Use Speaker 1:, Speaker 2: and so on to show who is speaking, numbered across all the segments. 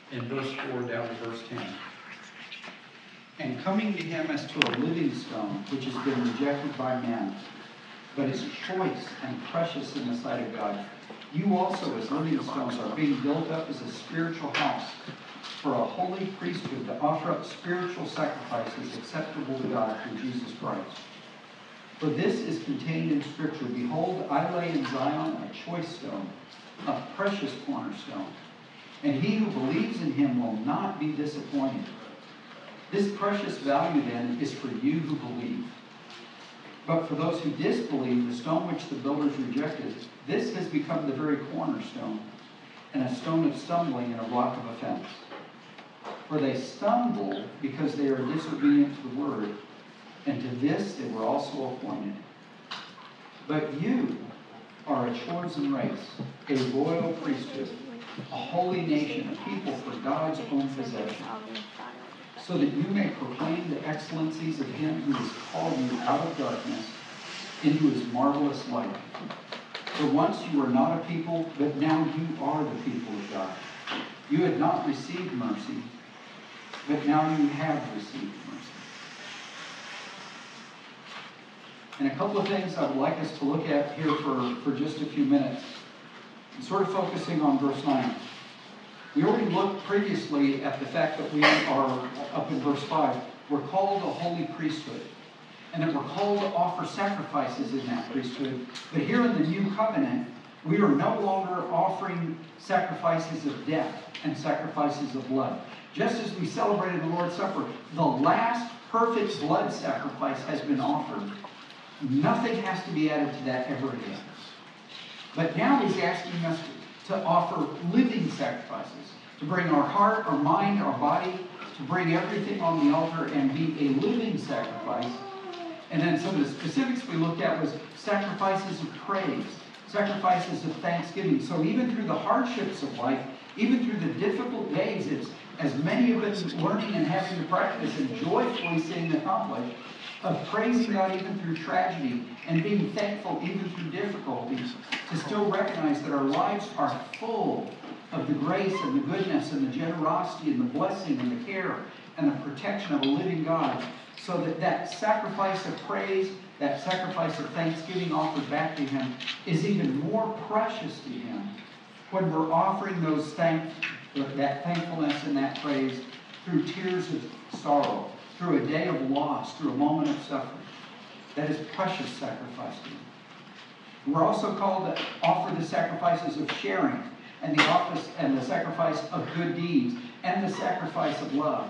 Speaker 1: in verse 4 down to verse 10.
Speaker 2: And coming to him as to a living stone, which has been rejected by men, but is choice and precious in the sight of God, you also as living stones are being built up as a spiritual house for a holy priesthood to offer up spiritual sacrifices acceptable to God through Jesus Christ. For this is contained in Scripture, behold, I lay in Zion a choice stone, a precious cornerstone, and he who believes in him will not be disappointed. This precious value, then, is for you who believe. But for those who disbelieve, the stone which the builders rejected, this has become the very cornerstone, and a stone of stumbling and a rock of offense. For they stumble because they are disobedient to the word, and to this they were also appointed. But you are a chosen race, a royal priesthood, a holy nation, a people for God's own possession, so that you may proclaim the excellencies of him who has called you out of darkness into his marvelous light. For once you were not a people, but now you are the people of God. You had not received mercy, but now you have received mercy. And a couple of things I would like us to look at here for just a few minutes. And sort of focusing on verse 9. We already looked previously at the fact that we are, up in verse 5, we're called a holy priesthood. And that we're called to offer sacrifices in that priesthood. But here in the new covenant, we are no longer offering sacrifices of death and sacrifices of blood. Just as we celebrated the Lord's Supper, the last perfect blood sacrifice has been offered. Nothing has to be added to that ever again. But now he's asking us to offer living sacrifices, to bring our heart, our mind, our body, to bring everything on the altar and be a living sacrifice. And then some of the specifics we looked at was sacrifices of praise, sacrifices of thanksgiving. So even through the hardships of life, even through the difficult days, it's as many of us learning and having to practice and joyfully seeing accomplished, of praising God even through tragedy and being thankful even through difficulties, to still recognize that our lives are full of the grace and the goodness and the generosity and the blessing and the care and the protection of a living God, so that that sacrifice of praise, that sacrifice of thanksgiving offered back to him is even more precious to him when we're offering that thankfulness and that praise through tears of sorrow, through a day of loss, through a moment of suffering. That is precious sacrifice to him. We're also called to offer the sacrifices of sharing and the sacrifice of good deeds and the sacrifice of love.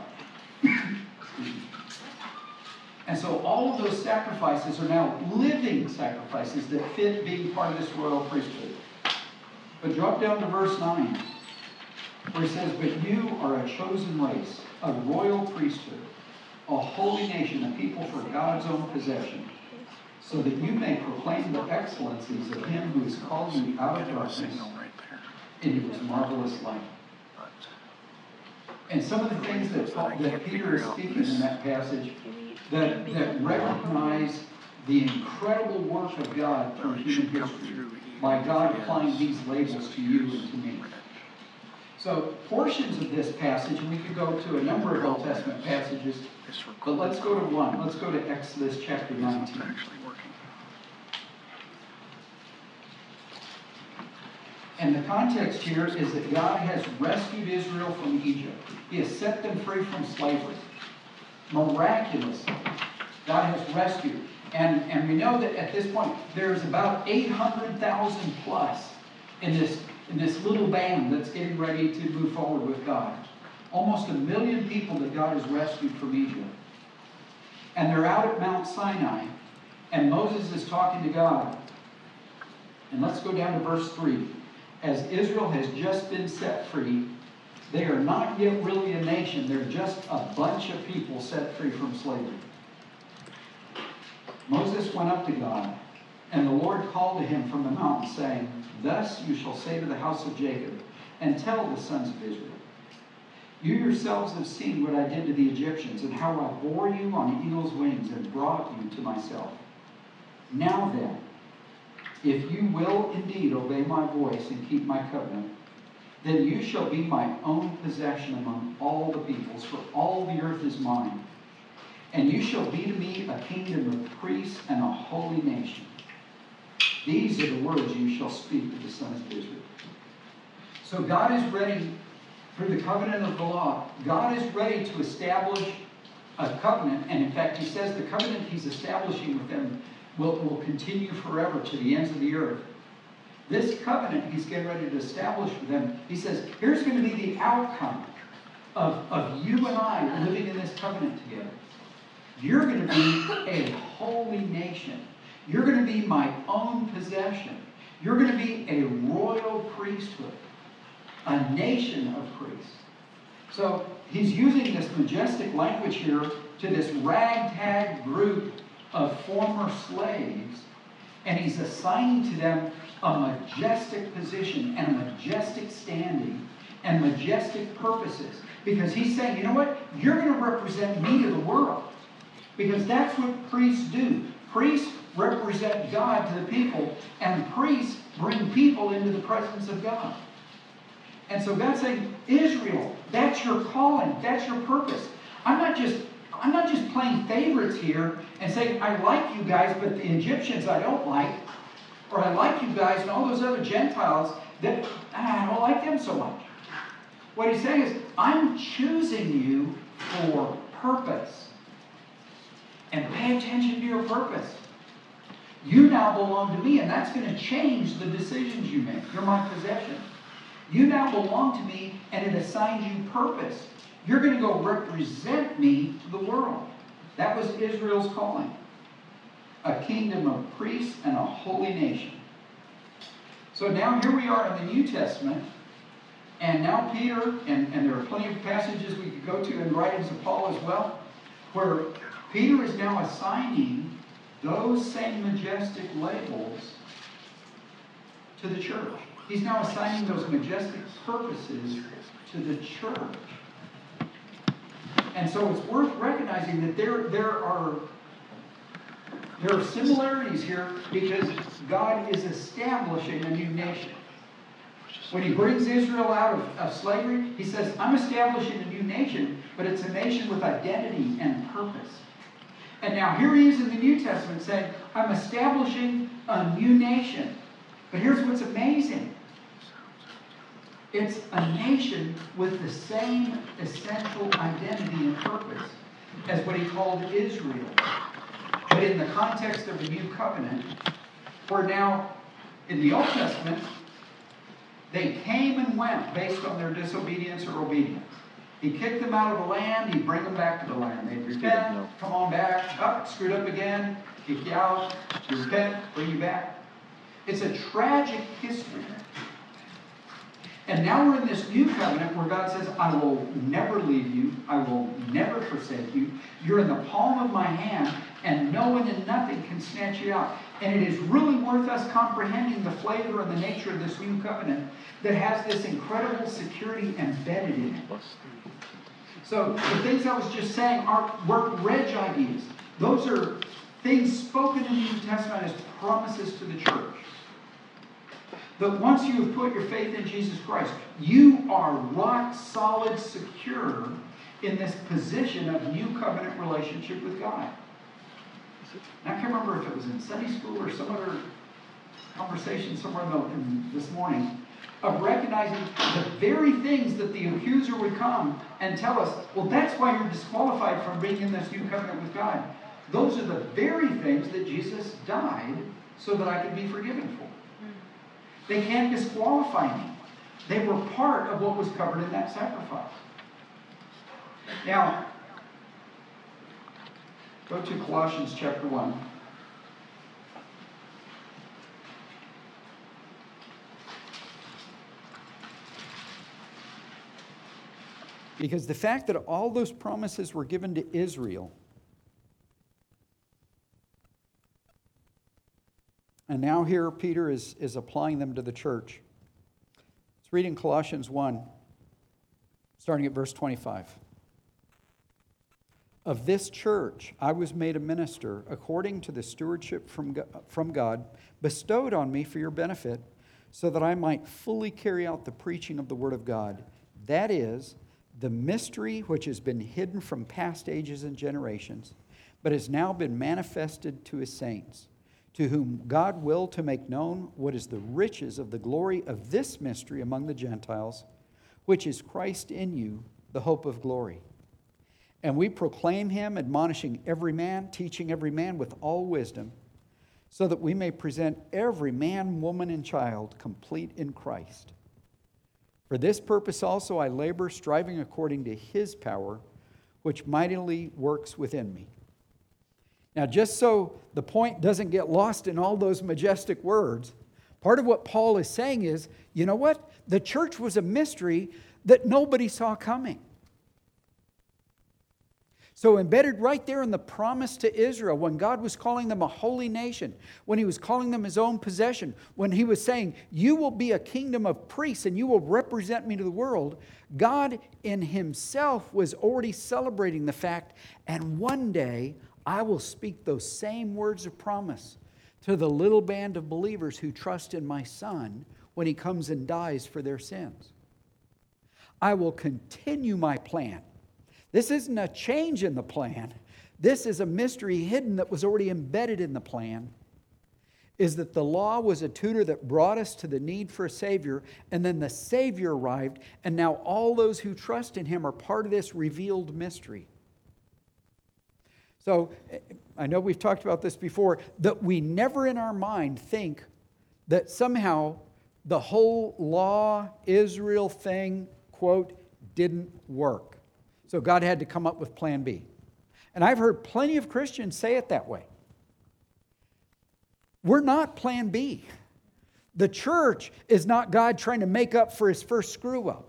Speaker 2: And so all of those sacrifices are now living sacrifices that fit being part of this royal priesthood. But drop down to verse 9, where he says, but you are a chosen race, a royal priesthood, a holy nation, a people for God's own possession, so that you may proclaim the excellencies of him who has called you out of darkness into his marvelous light. And some of the things that Peter is speaking in that passage that recognize the incredible work of God through human history by God applying these labels to you and to me. So portions of this passage, and we could go to a number of Old Testament passages, but let's go to one. Let's go to Exodus chapter 19. And the context here is that God has rescued Israel from Egypt. He has set them free from slavery. Miraculously, God has rescued. And we know that at this point, there's about 800,000 plus in this little band that's getting ready to move forward with God. Almost 1 million people that God has rescued from Egypt. And they're out at Mount Sinai, and Moses is talking to God. And let's go down to verse 3. As Israel has just been set free, they are not yet really a nation. They're just a bunch of people set free from slavery. Moses went up to God, and the Lord called to him from the mountain, saying, thus you shall say to the house of Jacob, and tell the sons of Israel, you yourselves have seen what I did to the Egyptians, and how I bore you on eagle's wings and brought you to myself. Now then, if you will indeed obey my voice and keep my covenant, then you shall be my own possession among all the peoples, for all the earth is mine. And you shall be to me a kingdom of priests and a holy nation. These are the words you shall speak to the sons of Israel. So God is ready, through the covenant of the law, God is ready to establish a covenant. And in fact, he says the covenant he's establishing with them will continue forever to the ends of the earth. This covenant he's getting ready to establish with them, he says, here's going to be the outcome of you and I living in this covenant together. You're going to be a holy nation. You're going to be my own possession. You're going to be a royal priesthood, a nation of priests. So he's using this majestic language here to this ragtag group of former slaves, and he's assigning to them a majestic position and a majestic standing and majestic purposes. Because he's saying, you know what? You're going to represent me to the world. Because that's what priests do. Priests represent God to the people, and priests bring people into the presence of God. And so God's saying, Israel, that's your calling, that's your purpose. I'm not just playing favorites here and saying, I like you guys, but the Egyptians I don't like. Or I like you guys and all those other Gentiles that I don't like them so much. What he's saying is, I'm choosing you for purpose. And pay attention to your purpose. You now belong to me, and that's going to change the decisions you make. You're my possession. You now belong to me, and it assigns you purpose. You're going to go represent me to the world. That was Israel's calling. A kingdom of priests and a holy nation. So now here we are in the New Testament, and now Peter, and there are plenty of passages we could go to in writings of Paul as well, where Peter is now assigning those same majestic labels to the church. He's now assigning those majestic purposes to the church. And so it's worth recognizing that there are similarities here because God is establishing a new nation. When he brings Israel out of slavery, he says, I'm establishing a new nation, but it's a nation with identity and purpose. And now here he is in the New Testament saying, I'm establishing a new nation. But here's what's amazing. It's a nation with the same essential identity and purpose as what he called Israel. But in the context of the new covenant, where now in the Old Testament, they came and went based on their disobedience or obedience. He kicked them out of the land, he'd bring them back to the land. They'd repent, come on back, up, screwed up again, kick you out, you repent, bring you back. It's a tragic history. And now we're in this new covenant where God says, I will never leave you, I will never forsake you. You're in the palm of my hand, and no one and nothing can snatch you out. And it is really worth us comprehending the flavor and the nature of this new covenant that has this incredible security embedded in it. So the things I was just saying weren't reg ideas. Those are things spoken in the New Testament as promises to the church. That once you have put your faith in Jesus Christ, you are rock solid, secure in this position of new covenant relationship with God. And I can't remember if it was in Sunday school or some other conversation somewhere this morning, of recognizing the very things that the accuser would come and tell us, well, that's why you're disqualified from being in this new covenant with God. Those are the very things that Jesus died so that I could be forgiven for. They can't disqualify me. They were part of what was covered in that sacrifice. Now, go to Colossians chapter 1. Because the fact that all those promises were given to Israel, and now here Peter is applying them to the church. Let's read in Colossians 1, starting at verse 25. Of this church I was made a minister according to the stewardship from God bestowed on me for your benefit, so that I might fully carry out the preaching of the word of God. That is, the mystery which has been hidden from past ages and generations, but has now been manifested to his saints, to whom God willed to make known what is the riches of the glory of this mystery among the Gentiles, which is Christ in you, the hope of glory. And we proclaim him, admonishing every man, teaching every man with all wisdom, so that we may present every man, woman, and child complete in Christ. For this purpose also I labor, striving according to his power, which mightily works within me. Now, just so the point doesn't get lost in all those majestic words, part of what Paul is saying is, you know what? The church was a mystery that nobody saw coming. So embedded right there in the promise to Israel, when God was calling them a holy nation, when he was calling them his own possession, when he was saying, you will be a kingdom of priests and you will represent me to the world, God in himself was already celebrating the fact, and one day I will speak those same words of promise to the little band of believers who trust in my Son when he comes and dies for their sins. I will continue my plan. This isn't a change in the plan. This is a mystery hidden that was already embedded in the plan, is that the law was a tutor that brought us to the need for a Savior, and then the Savior arrived, and now all those who trust in him are part of this revealed mystery. So, I know we've talked about this before, that we never in our mind think that somehow the whole law, Israel thing, quote, didn't work. So God had to come up with plan B. And I've heard plenty of Christians say it that way. We're not plan B. The church is not God trying to make up for his first screw up.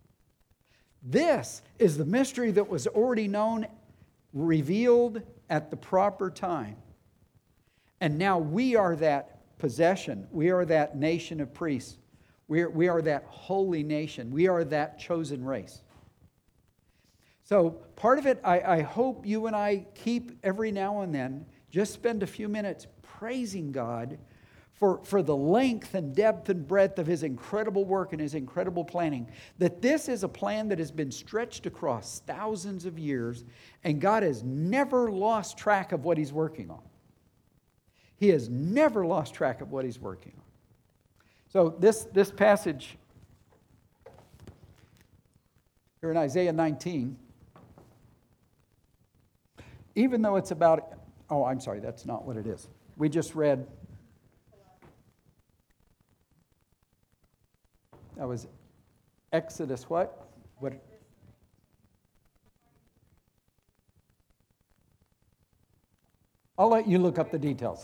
Speaker 2: This is the mystery that was already known, revealed at the proper time. And now we are that possession. We are that nation of priests. We are that holy nation. We are that chosen race. So part of it, I hope you and I keep every now and then, just spend a few minutes praising God for the length and depth and breadth of his incredible work and his incredible planning. That this is a plan that has been stretched across thousands of years, and God has never lost track of what he's working on. He has never lost track of what he's working on. So this passage here in Isaiah 19, even though it's about, oh, I'm sorry, that's not what it is. We just read, that was Exodus what? What? I'll let you look up the details.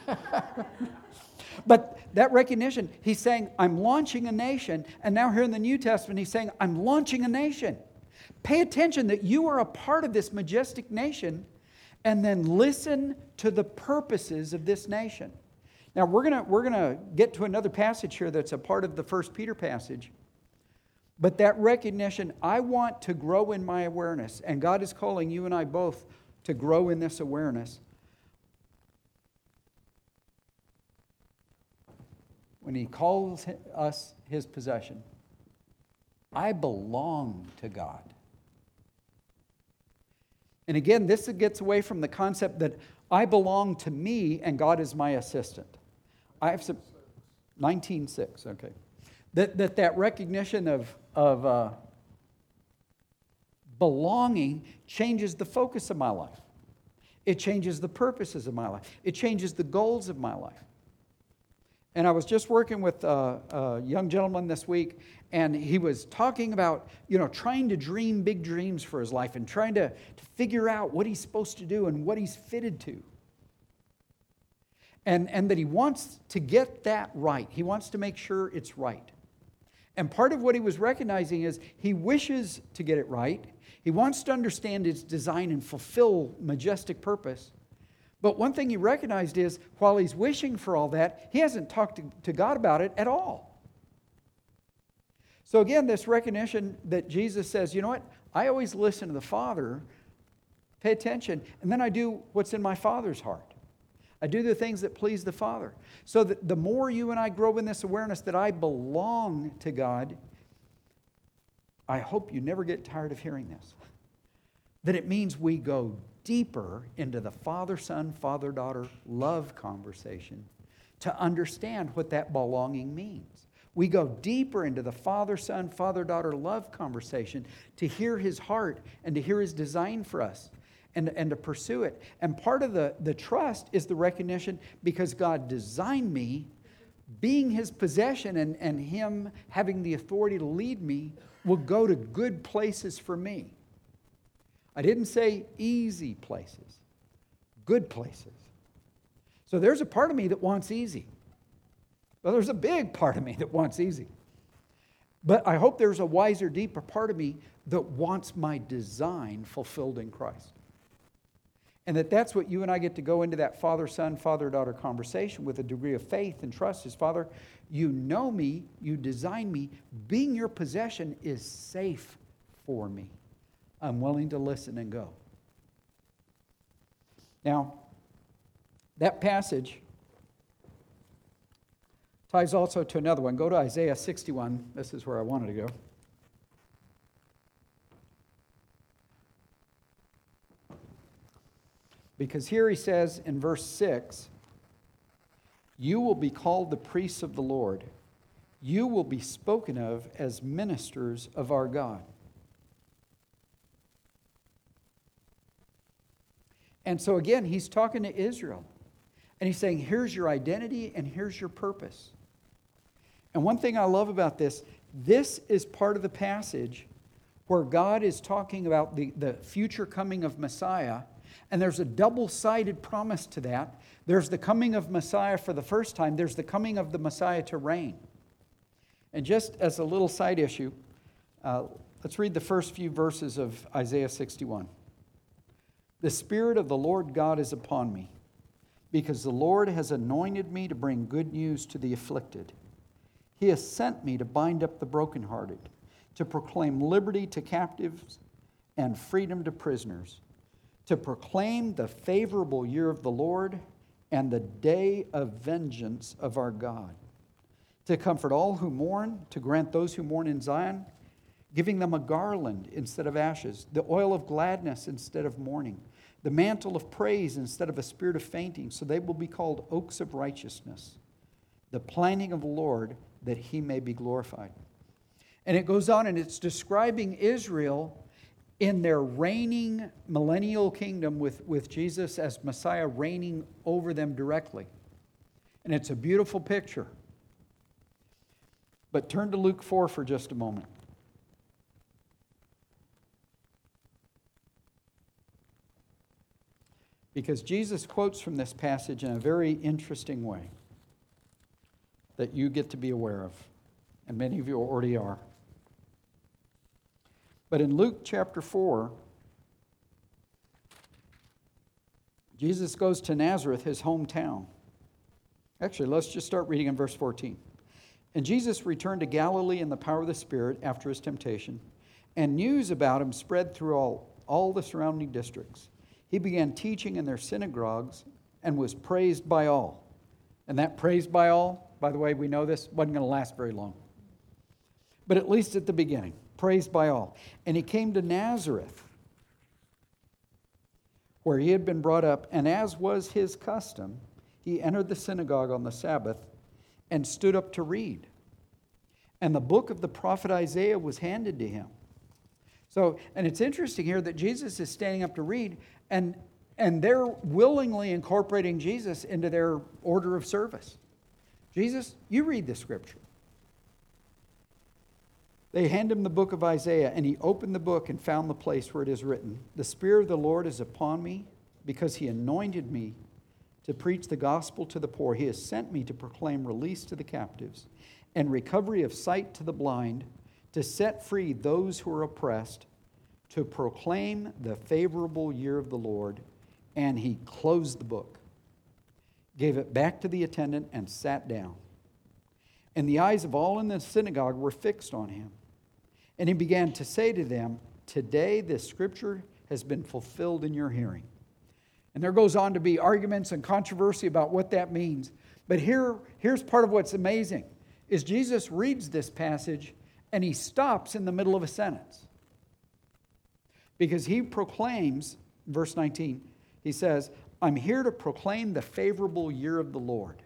Speaker 2: But that recognition, he's saying, I'm launching a nation. And now here in the New Testament, he's saying, I'm launching a nation. Pay attention that you are a part of this majestic nation, and then listen to the purposes of this nation. Now, we're gonna get to another passage here that's a part of the 1 Peter passage. But that recognition, I want to grow in my awareness, and God is calling you and I both to grow in this awareness. When he calls us his possession, I belong to God. And again, this gets away from the concept that I belong to me and God is my assistant. I have some 19:6, okay. That recognition of belonging changes the focus of my life. It changes the purposes of my life. It changes the goals of my life. And I was just working with a young gentleman this week, and he was talking about, trying to dream big dreams for his life and trying to figure out what he's supposed to do and what he's fitted to. And that he wants to get that right. He wants to make sure it's right. And part of what he was recognizing is he wishes to get it right. He wants to understand its design and fulfill majestic purpose. But one thing he recognized is, while he's wishing for all that, he hasn't talked to God about it at all. So again, this recognition that Jesus says, you know what? I always listen to the Father, pay attention, and then I do what's in my Father's heart. I do the things that please the Father. So that the more you and I grow in this awareness that I belong to God, I hope you never get tired of hearing this. That it means we go deeper into the father-son, father-daughter love conversation to understand what that belonging means. We go deeper into the father-son, father-daughter love conversation to hear His heart and to hear His design for us and to pursue it. And part of the trust is the recognition, because God designed me, being His possession and Him having the authority to lead me will go to good places for me. I didn't say easy places, good places. So there's a part of me that wants easy. Well, there's a big part of me that wants easy. But I hope there's a wiser, deeper part of me that wants my design fulfilled in Christ. And that's what you and I get to go into that father-son, father-daughter conversation with a degree of faith and trust. Is, Father, you know me, you design me. Being your possession is safe for me. I'm willing to listen and go. Now, that passage ties also to another one. Go to Isaiah 61. This is where I wanted to go. Because here he says in verse 6, you will be called the priests of the Lord. You will be spoken of as ministers of our God. And so again, he's talking to Israel. And he's saying, here's your identity and here's your purpose. And one thing I love about this is part of the passage where God is talking about the future coming of Messiah. And there's a double-sided promise to that. There's the coming of Messiah for the first time. There's the coming of the Messiah to reign. And just as a little side issue, let's read the first few verses of Isaiah 61. The Spirit of the Lord God is upon me, because the Lord has anointed me to bring good news to the afflicted. He has sent me to bind up the brokenhearted, to proclaim liberty to captives and freedom to prisoners, to proclaim the favorable year of the Lord and the day of vengeance of our God, to comfort all who mourn, to grant those who mourn in Zion, giving them a garland instead of ashes, the oil of gladness instead of mourning, the mantle of praise instead of a spirit of fainting, so they will be called oaks of righteousness, the planting of the Lord, that He may be glorified. And it goes on, and it's describing Israel in their reigning millennial kingdom with Jesus as Messiah reigning over them directly. And it's a beautiful picture. But turn to Luke 4 for just a moment. Because Jesus quotes from this passage in a very interesting way that you get to be aware of, and many of you already are. But in Luke chapter 4, Jesus goes to Nazareth, his hometown. Actually, let's just start reading in verse 14. And Jesus returned to Galilee in the power of the Spirit after his temptation, and news about him spread through all the surrounding districts. He began teaching in their synagogues and was praised by all. And that praised by all, by the way, we know this, wasn't going to last very long. But at least at the beginning, praised by all. And he came to Nazareth, where he had been brought up, and as was his custom, he entered the synagogue on the Sabbath and stood up to read. And the book of the prophet Isaiah was handed to him. So, and it's interesting here that Jesus is standing up to read, and they're willingly incorporating Jesus into their order of service. Jesus, you read the scripture. They hand him the book of Isaiah, and he opened the book and found the place where it is written, "The Spirit of the Lord is upon me, because he anointed me to preach the gospel to the poor. He has sent me to proclaim release to the captives and recovery of sight to the blind, to set free those who are oppressed, to proclaim the favorable year of the Lord." And he closed the book, gave it back to the attendant, and sat down. And the eyes of all in the synagogue were fixed on him. And he began to say to them, "Today this scripture has been fulfilled in your hearing." And there goes on to be arguments and controversy about what that means. But here's part of what's amazing, is Jesus reads this passage and he stops in the middle of a sentence. Because he proclaims, verse 19, he says, I'm here to proclaim the favorable year of the Lord.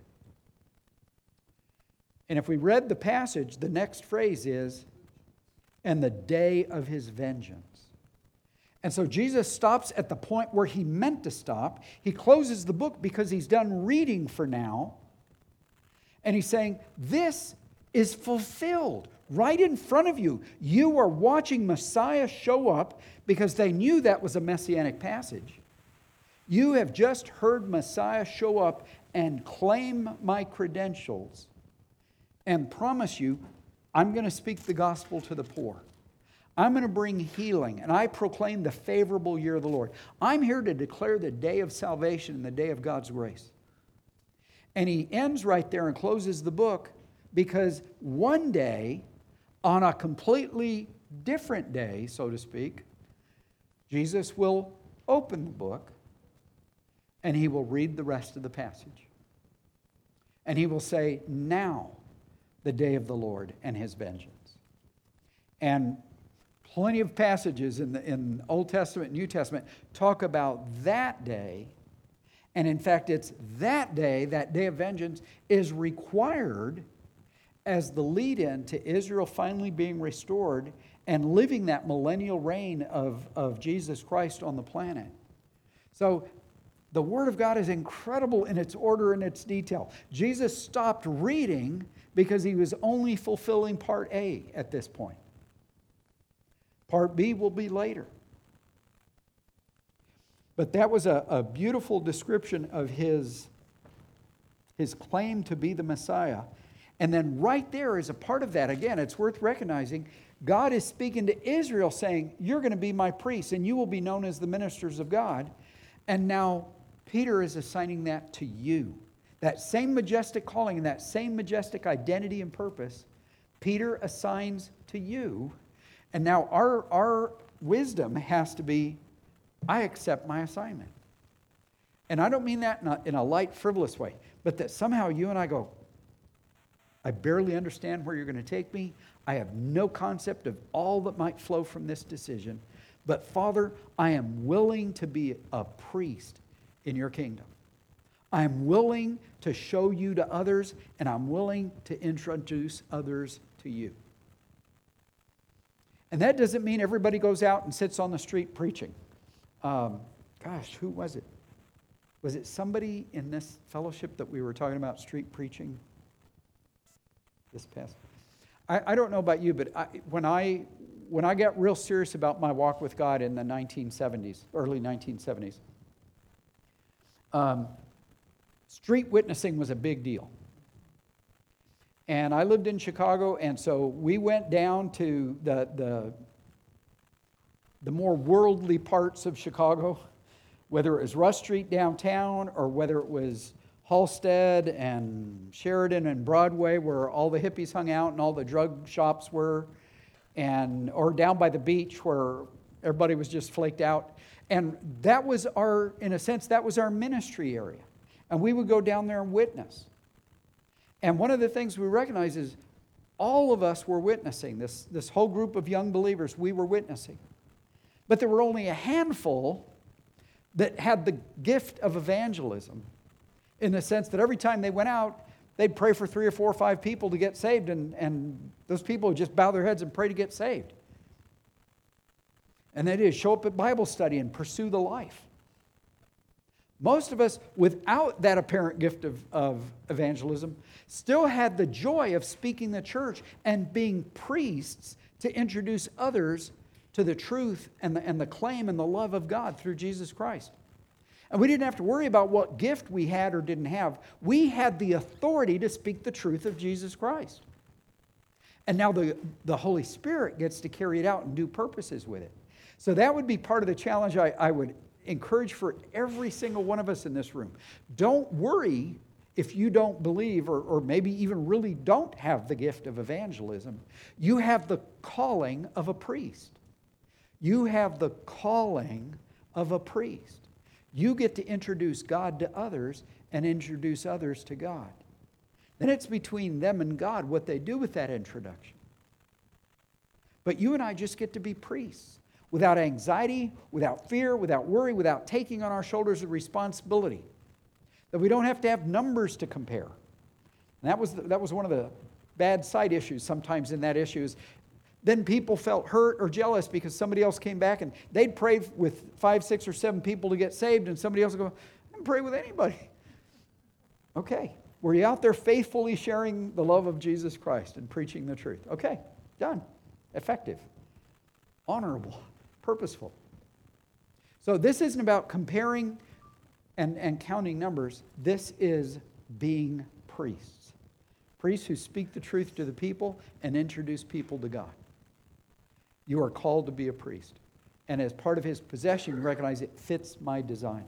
Speaker 2: And if we read the passage, the next phrase is, and the day of his vengeance. And so Jesus stops at the point where he meant to stop. He closes the book because he's done reading for now. And he's saying, this is fulfilled right in front of you. You are watching Messiah show up because they knew that was a messianic passage. You have just heard Messiah show up and claim my credentials and promise you, I'm going to speak the gospel to the poor. I'm going to bring healing, and I proclaim the favorable year of the Lord. I'm here to declare the day of salvation and the day of God's grace. And he ends right there and closes the book because one day, on a completely different day, so to speak, Jesus will open the book and he will read the rest of the passage. And he will say, now, the day of the Lord and his vengeance. And plenty of passages in the Old Testament and New Testament talk about that day. And in fact, it's that day of vengeance, is required as the lead-in to Israel finally being restored and living that millennial reign of Jesus Christ on the planet. So the Word of God is incredible in its order and its detail. Jesus stopped reading because he was only fulfilling part A at this point. Part B will be later. But that was a beautiful description of his claim to be the Messiah. And then right there is a part of that. Again, it's worth recognizing. God is speaking to Israel saying, you're going to be my priests and you will be known as the ministers of God. And now Peter is assigning that to you. That same majestic calling and that same majestic identity and purpose, Peter assigns to you. And now our wisdom has to be, I accept my assignment. And I don't mean that in a light, frivolous way, but that somehow you and I go, I barely understand where you're going to take me. I have no concept of all that might flow from this decision. But Father, I am willing to be a priest in your kingdom. I am willing to show you to others, and I'm willing to introduce others to you. And that doesn't mean everybody goes out and sits on the street preaching. Who was it? Was it somebody in this fellowship that we were talking about street preaching this past? I don't know about you, but when I got real serious about my walk with God in the 1970s, early 1970s, street witnessing was a big deal. And I lived in Chicago, and so we went down to the more worldly parts of Chicago, whether it was Rush Street downtown or whether it was Halsted and Sheridan and Broadway, where all the hippies hung out and all the drug shops were, or down by the beach where everybody was just flaked out. And that was in a sense, that was our ministry area. And we would go down there and witness. And one of the things we recognize is all of us were witnessing. This whole group of young believers, we were witnessing. But there were only a handful that had the gift of evangelism, in the sense that every time they went out, they'd pray for 3 or 4 or 5 people to get saved, and those people would just bow their heads and pray to get saved. And that is, show up at Bible study and pursue the life. Most of us, without that apparent gift of evangelism, still had the joy of speaking the church and being priests to introduce others to the truth and the claim and the love of God through Jesus Christ. And we didn't have to worry about what gift we had or didn't have. We had the authority to speak the truth of Jesus Christ. And now the Holy Spirit gets to carry it out and do purposes with it. So that would be part of the challenge I would encourage for every single one of us in this room. Don't worry if you don't believe or maybe even really don't have the gift of evangelism. You have the calling of a priest. You have the calling of a priest. You get to introduce God to others and introduce others to God. Then it's between them and God what they do with that introduction. But you and I just get to be priests without anxiety, without fear, without worry, without taking on our shoulders the responsibility. That we don't have to have numbers to compare. And that was one of the bad side issues sometimes in that issue is then people felt hurt or jealous because somebody else came back and they'd pray with 5, 6, or 7 people to get saved, and somebody else would go, I didn't pray with anybody. Okay. Were you out there faithfully sharing the love of Jesus Christ and preaching the truth? Okay. Done. Effective. Honorable. Purposeful. So this isn't about comparing and counting numbers. This is being priests. Priests who speak the truth to the people and introduce people to God. You are called to be a priest. And as part of his possession, you recognize it fits my design.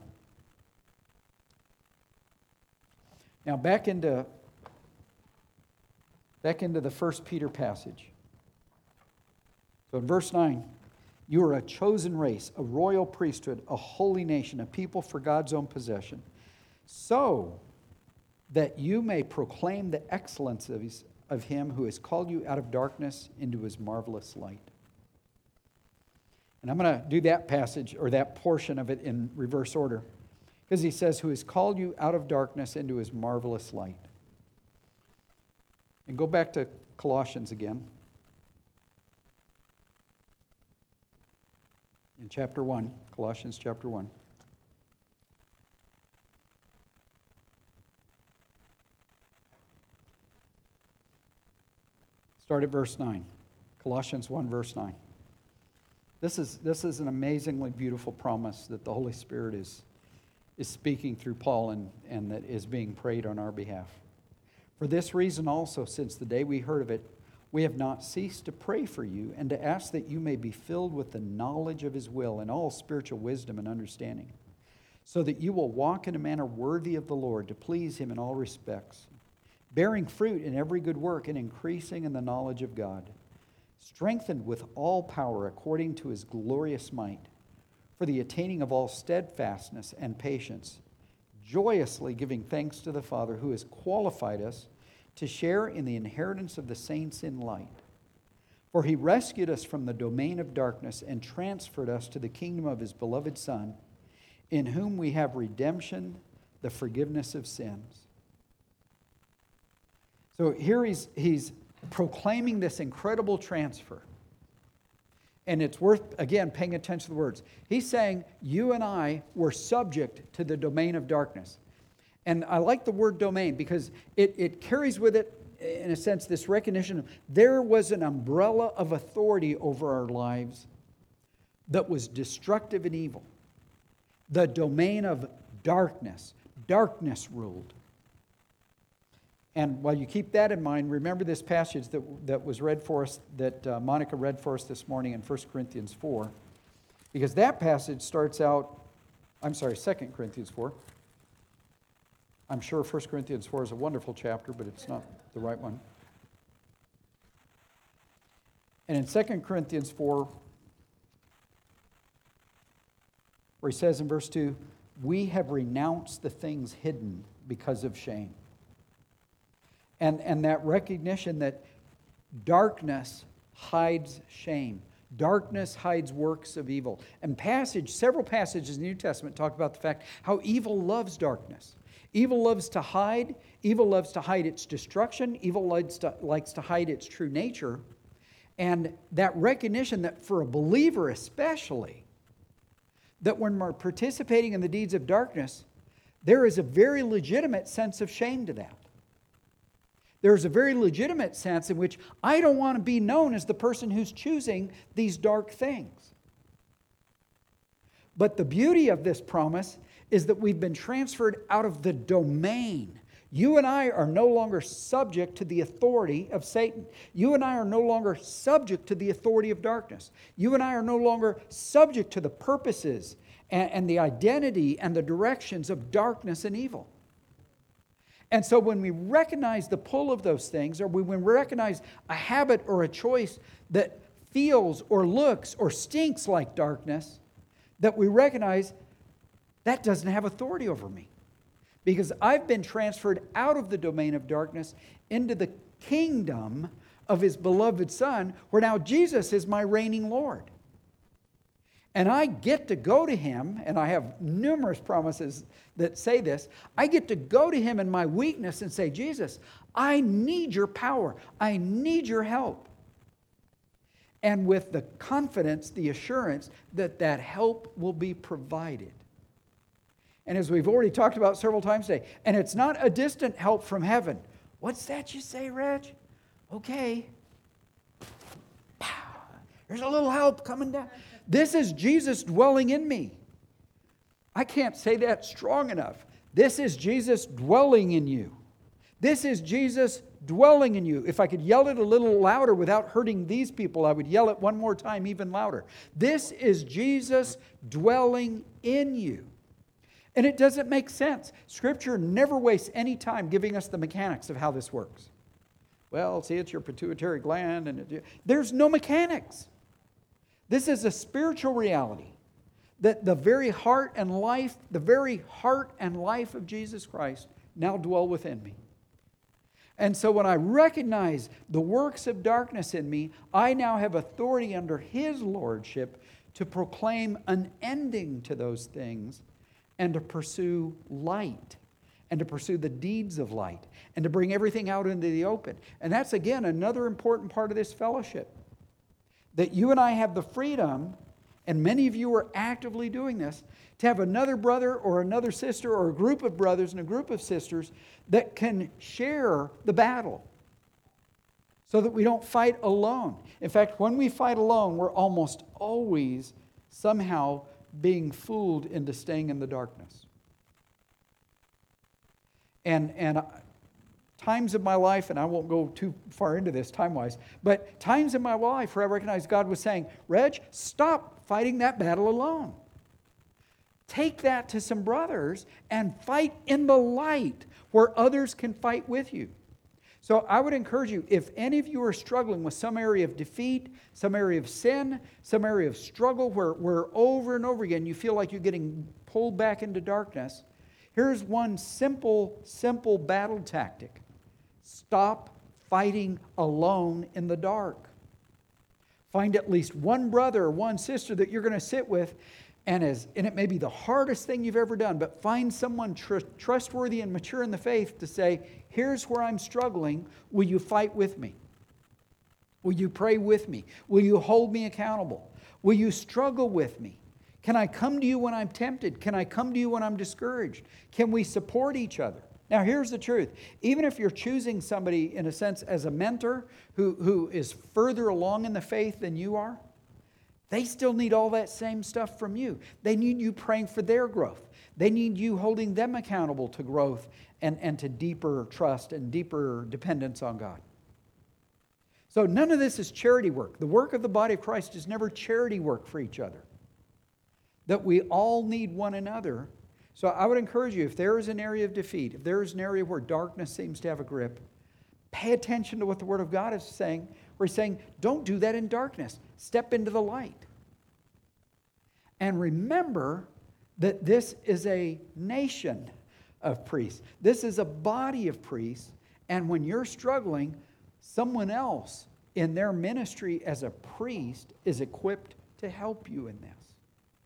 Speaker 2: Now back into the 1 Peter passage. So in verse 9, you are a chosen race, a royal priesthood, a holy nation, a people for God's own possession, so that you may proclaim the excellencies of him who has called you out of darkness into his marvelous light. And I'm going to do that passage or that portion of it in reverse order. Because he says, who has called you out of darkness into his marvelous light. And go back to Colossians again. In chapter 1, Colossians chapter 1. Start at verse 9. Colossians 1, verse 9. This is an amazingly beautiful promise that the Holy Spirit is speaking through Paul and that is being prayed on our behalf. For this reason also, since the day we heard of it, we have not ceased to pray for you and to ask that you may be filled with the knowledge of his will and all spiritual wisdom and understanding, so that you will walk in a manner worthy of the Lord, to please him in all respects, bearing fruit in every good work and increasing in the knowledge of God, strengthened with all power according to his glorious might, for the attaining of all steadfastness and patience, joyously giving thanks to the Father who has qualified us to share in the inheritance of the saints in light. For he rescued us from the domain of darkness and transferred us to the kingdom of his beloved Son, in whom we have redemption, the forgiveness of sins. So here he's proclaiming this incredible transfer. And it's worth, again, paying attention to the words. He's saying, you and I were subject to the domain of darkness. And I like the word domain because it carries with it, in a sense, this recognition of there was an umbrella of authority over our lives that was destructive and evil. The domain of darkness. Darkness ruled. And while you keep that in mind, remember this passage that was read for us, that Monica read for us this morning in 1 Corinthians 4. Because that passage starts out, 2 Corinthians 4. I'm sure 1 Corinthians 4 is a wonderful chapter, but it's not the right one. And in 2 Corinthians 4, where he says in verse 2, we have renounced the things hidden because of shame. And that recognition that darkness hides shame. Darkness hides works of evil. And several passages in the New Testament talk about the fact how evil loves darkness. Evil loves to hide. Evil loves to hide its destruction. Evil likes to hide its true nature. And that recognition that for a believer especially, that when we're participating in the deeds of darkness, there is a very legitimate sense of shame to that. There's a very legitimate sense in which I don't want to be known as the person who's choosing these dark things. But the beauty of this promise is that we've been transferred out of the domain. You and I are no longer subject to the authority of Satan. You and I are no longer subject to the authority of darkness. You and I are no longer subject to the purposes and the identity and the directions of darkness and evil. And so when we recognize the pull of those things, or when we recognize a habit or a choice that feels or looks or stinks like darkness, that we recognize That doesn't have authority over me. Because I've been transferred out of the domain of darkness into the kingdom of His beloved Son, where now Jesus is my reigning Lord. And I get to go to Him, and I have numerous promises that say this. I get to go to Him in my weakness and say, Jesus, I need your power. I need your help. And with the confidence, the assurance that that help will be provided. And as we've already talked about several times today, and it's not a distant help from heaven. What's that you say, Reg? Okay. There's a little help coming down. This is Jesus dwelling in me. I can't say that strong enough. This is Jesus dwelling in you. This is Jesus dwelling in you. If I could yell it a little louder without hurting these people, I would yell it one more time even louder. This is Jesus dwelling in you. And it doesn't make sense. Scripture never wastes any time giving us the mechanics of how this works. Well, see, it's your pituitary gland, and there's no mechanics. This is a spiritual reality that the very heart and life of Jesus Christ now dwell within me. And so when I recognize the works of darkness in me, I now have authority under His lordship to proclaim an ending to those things and to pursue light and to pursue the deeds of light and to bring everything out into the open. And that's, again, another important part of this fellowship. That you and I have the freedom, and many of you are actively doing this, to have another brother or another sister or a group of brothers and a group of sisters that can share the battle so that we don't fight alone. In fact, when we fight alone, we're almost always somehow being fooled into staying in the darkness. And times of my life, and I won't go too far into this time-wise, but times in my life where I recognized God was saying, Reg, stop fighting that battle alone. Take that to some brothers and fight in the light where others can fight with you. So I would encourage you, if any of you are struggling with some area of defeat, some area of sin, some area of struggle where over and over again you feel like you're getting pulled back into darkness, here's one simple battle tactic. Stop fighting alone in the dark. Find at least one brother or one sister that you're going to sit with, and it may be the hardest thing you've ever done, but find someone trustworthy and mature in the faith to say, here's where I'm struggling. Will you fight with me? Will you pray with me? Will you hold me accountable? Will you struggle with me? Can I come to you when I'm tempted? Can I come to you when I'm discouraged? Can we support each other? Now, here's the truth. Even if you're choosing somebody, in a sense, as a mentor who is further along in the faith than you are, they still need all that same stuff from you. They need you praying for their growth. They need you holding them accountable to growth and to deeper trust and deeper dependence on God. So none of this is charity work. The work of the body of Christ is never charity work for each other. That we all need one another. So I would encourage you, if there is an area of defeat, if there is an area where darkness seems to have a grip, pay attention to what the Word of God is saying. We're saying, don't do that in darkness. Step into the light. And remember that this is a nation of priests. This is a body of priests. And when you're struggling, someone else in their ministry as a priest is equipped to help you in this.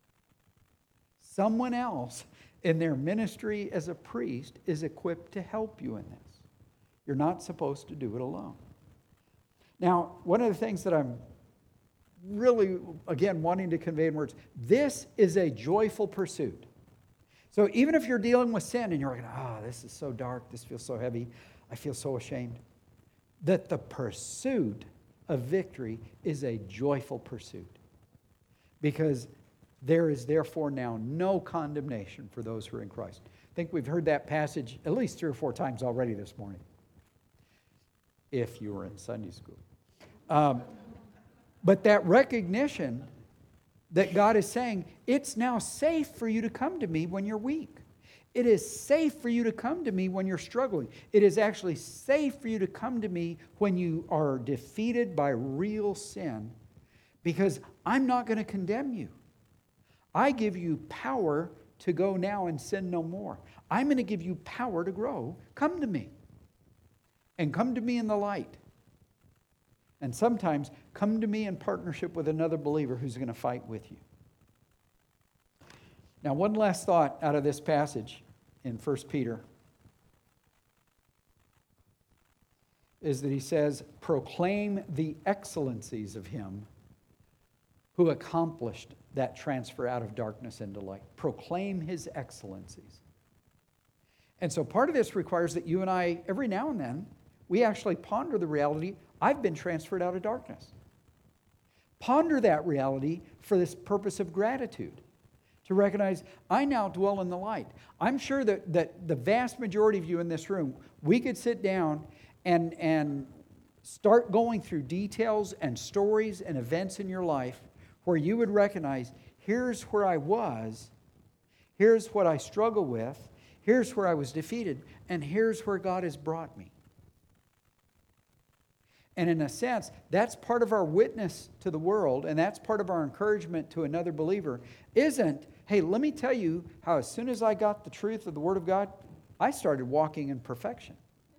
Speaker 2: Someone else in their ministry as a priest is equipped to help you in this. You're not supposed to do it alone. Now, one of the things that I'm really, again, wanting to convey in words, this is a joyful pursuit. So even if you're dealing with sin and you're like, this is so dark, this feels so heavy, I feel so ashamed, that the pursuit of victory is a joyful pursuit. Because there is therefore now no condemnation for those who are in Christ. I think we've heard that passage at least 3 or 4 times already this morning, if you were in Sunday school. But that recognition that God is saying, it's now safe for you to come to me when you're weak. It is safe for you to come to me when you're struggling. It is actually safe for you to come to me when you are defeated by real sin, because I'm not going to condemn you. I give you power to go now and sin no more. I'm going to give you power to grow. Come to me. And come to me in the light. And sometimes come to me in partnership with another believer who's going to fight with you. Now, one last thought out of this passage in 1 Peter is that he says, proclaim the excellencies of him who accomplished that transfer out of darkness into light. Proclaim his excellencies. And so part of this requires that you and I, every now and then, we actually ponder the reality, I've been transferred out of darkness. Ponder that reality for this purpose of gratitude. To recognize, I now dwell in the light. I'm sure that the vast majority of you in this room, we could sit down and start going through details and stories and events in your life where you would recognize, here's where I was, here's what I struggle with, here's where I was defeated, and here's where God has brought me. And in a sense, that's part of our witness to the world, and that's part of our encouragement to another believer, isn't, hey, let me tell you how as soon as I got the truth of the Word of God, I started walking in perfection.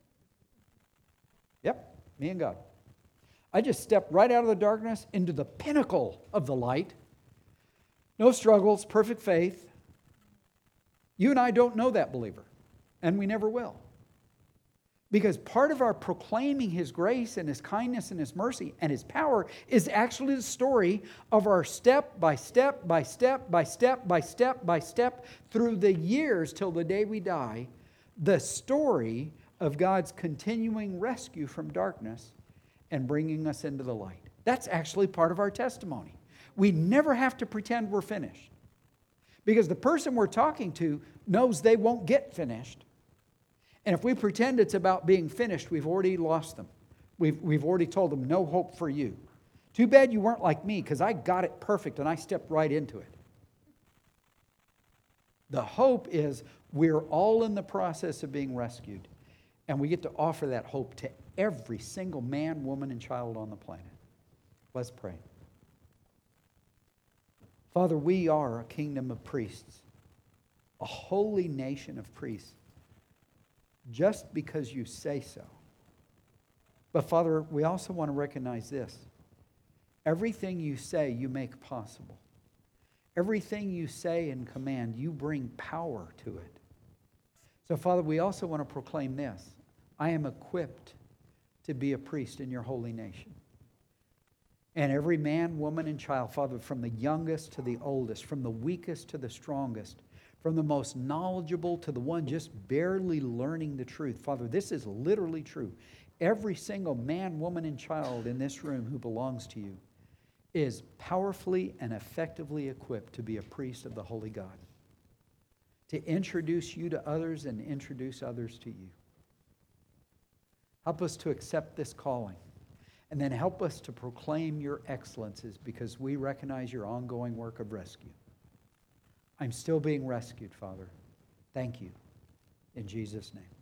Speaker 2: Yep, me and God. I just stepped right out of the darkness into the pinnacle of the light. No struggles, perfect faith. You and I don't know that believer, and we never will. Because part of our proclaiming His grace and His kindness and His mercy and His power is actually the story of our step by step by step by step by step by step through the years till the day we die, the story of God's continuing rescue from darkness and bringing us into the light. That's actually part of our testimony. We never have to pretend we're finished. Because the person we're talking to knows they won't get finished. And if we pretend it's about being finished, we've already lost them. We've already told them, no hope for you. Too bad you weren't like me, because I got it perfect and I stepped right into it. The hope is we're all in the process of being rescued. And we get to offer that hope to every single man, woman, and child on the planet. Let's pray. Father, we are a kingdom of priests, a holy nation of priests, just because you say so. But Father, we also want to recognize this. Everything you say, you make possible. Everything you say and command, you bring power to it. So Father, we also want to proclaim this. I am equipped to be a priest in your holy nation. And every man, woman, and child, Father, from the youngest to the oldest, from the weakest to the strongest, from the most knowledgeable to the one just barely learning the truth. Father, this is literally true. Every single man, woman, and child in this room who belongs to you is powerfully and effectively equipped to be a priest of the Holy God, to introduce you to others and introduce others to you. Help us to accept this calling, and then help us to proclaim your excellences because we recognize your ongoing work of rescue. I'm still being rescued, Father. Thank you. In Jesus' name.